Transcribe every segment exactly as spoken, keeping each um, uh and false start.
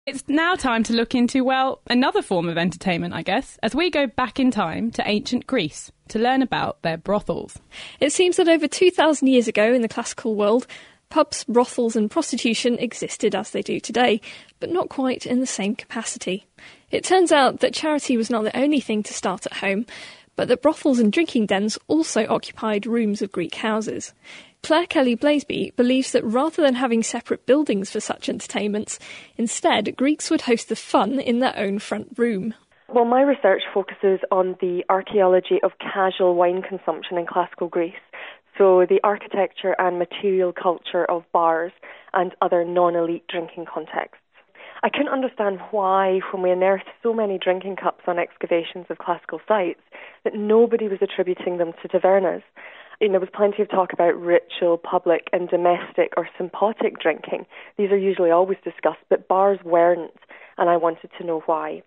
It's now time to look into, well, another form of entertainment, I guess, as we go back in time to ancient Greece to learn about their brothels. It seems that over two thousand years ago in the classical world, pubs, brothels and prostitution existed as they do today, but not quite in the same capacity. It turns out that charity was not the only thing to start at home, but that brothels and drinking dens also occupied rooms of Greek houses. Claire Kelly-Blaseby believes that rather than having separate buildings for such entertainments, instead Greeks would host the fun in their own front room. Well, my research focuses on the archaeology of casual wine consumption in classical Greece, so the architecture and material culture of bars and other non-elite drinking contexts. I couldn't understand why, when we unearthed so many drinking cups on excavations of classical sites, that nobody was attributing them to tavernas. You know, there was plenty of talk about ritual, public and domestic or sympathetic drinking. These are usually always discussed, but bars weren't, and I wanted to know why.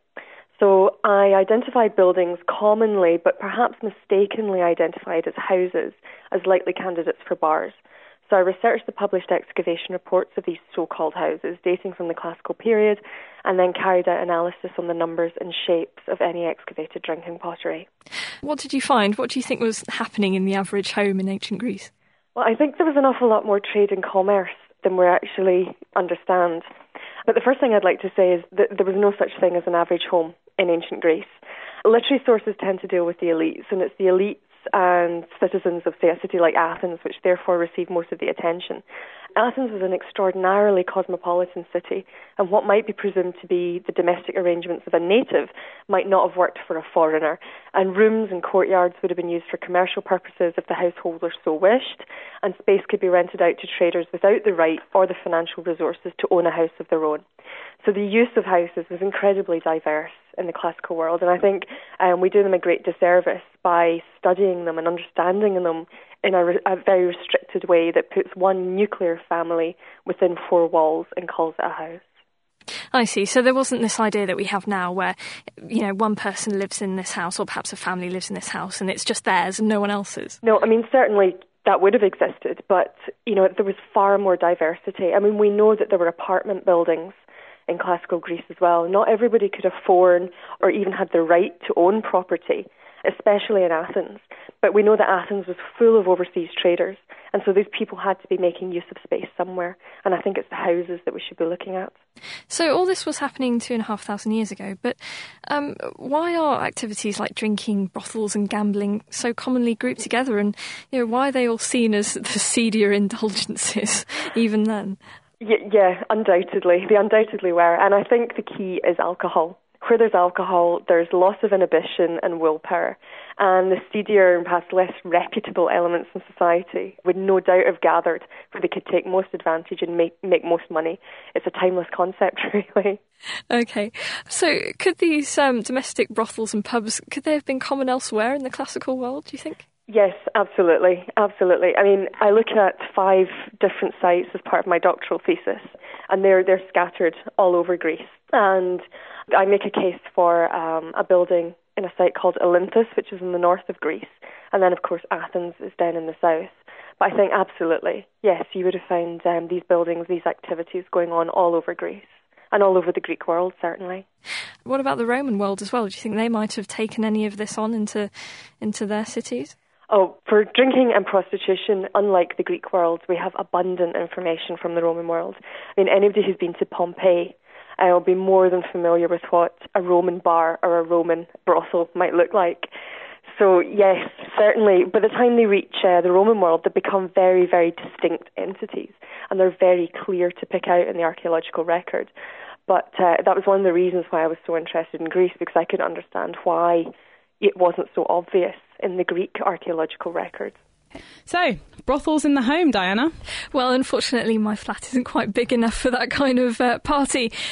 So I identified buildings commonly, but perhaps mistakenly identified as houses, as likely candidates for bars. So I researched the published excavation reports of these so-called houses dating from the classical period, and then carried out analysis on the numbers and shapes of any excavated drinking pottery. What did you find? What do you think was happening in the average home in ancient Greece? Well, I think there was an awful lot more trade and commerce than we actually understand. But the first thing I'd like to say is that there was no such thing as an average home in ancient Greece. Literary sources tend to deal with the elites, and it's the elites and citizens of, say, a city like Athens, which therefore receive most of the attention. Athens was an extraordinarily cosmopolitan city, and what might be presumed to be the domestic arrangements of a native might not have worked for a foreigner, and rooms and courtyards would have been used for commercial purposes if the householder so wished, and space could be rented out to traders without the right or the financial resources to own a house of their own. So the use of houses was incredibly diverse in the classical world, and I think um, we do them a great disservice by studying them and understanding them in a, re- a very restricted way that puts one nuclear family within four walls and calls it a house. I see. So there wasn't this idea that we have now where, you know, one person lives in this house or perhaps a family lives in this house and it's just theirs and no one else's. No, I mean, certainly that would have existed, but, you know, there was far more diversity. I mean, we know that there were apartment buildings in classical Greece as well. Not everybody could afford or even had the right to own property, especially in Athens. But we know that Athens was full of overseas traders, and so these people had to be making use of space somewhere, and I think it's the houses that we should be looking at. So all this was happening two and a half thousand years ago, but um, why are activities like drinking, brothels and gambling so commonly grouped together, and you know, why are they all seen as the seedier indulgences even then? Yeah, undoubtedly. They undoubtedly were. And I think the key is alcohol. Where there's alcohol, there's loss of inhibition and willpower. And the seedier and perhaps less reputable elements in society would no doubt have gathered where they could take most advantage and make, make most money. It's a timeless concept, really. OK. So could these um, domestic brothels and pubs, could they have been common elsewhere in the classical world, do you think? Yes, absolutely, absolutely. I mean, I look at five different sites as part of my doctoral thesis, and they're they're scattered all over Greece. And I make a case for um, a building in a site called Olynthus, which is in the north of Greece, and then, of course, Athens is down in the south. But I think absolutely, yes, you would have found um, these buildings, these activities going on all over Greece. And all over the Greek world, certainly. What about the Roman world as well? Do you think they might have taken any of this on into into their cities? Oh, for drinking and prostitution, unlike the Greek world, we have abundant information from the Roman world. I mean, anybody who's been to Pompeii uh, will be more than familiar with what a Roman bar or a Roman brothel might look like. So, yes, certainly, by the time they reach uh, the Roman world, they become very, very distinct entities, and they're very clear to pick out in the archaeological record. But uh, that was one of the reasons why I was so interested in Greece, because I couldn't understand why it wasn't so obvious in the Greek archaeological records. So, brothels in the home, Diana? Well, unfortunately, my flat isn't quite big enough for that kind of uh, party.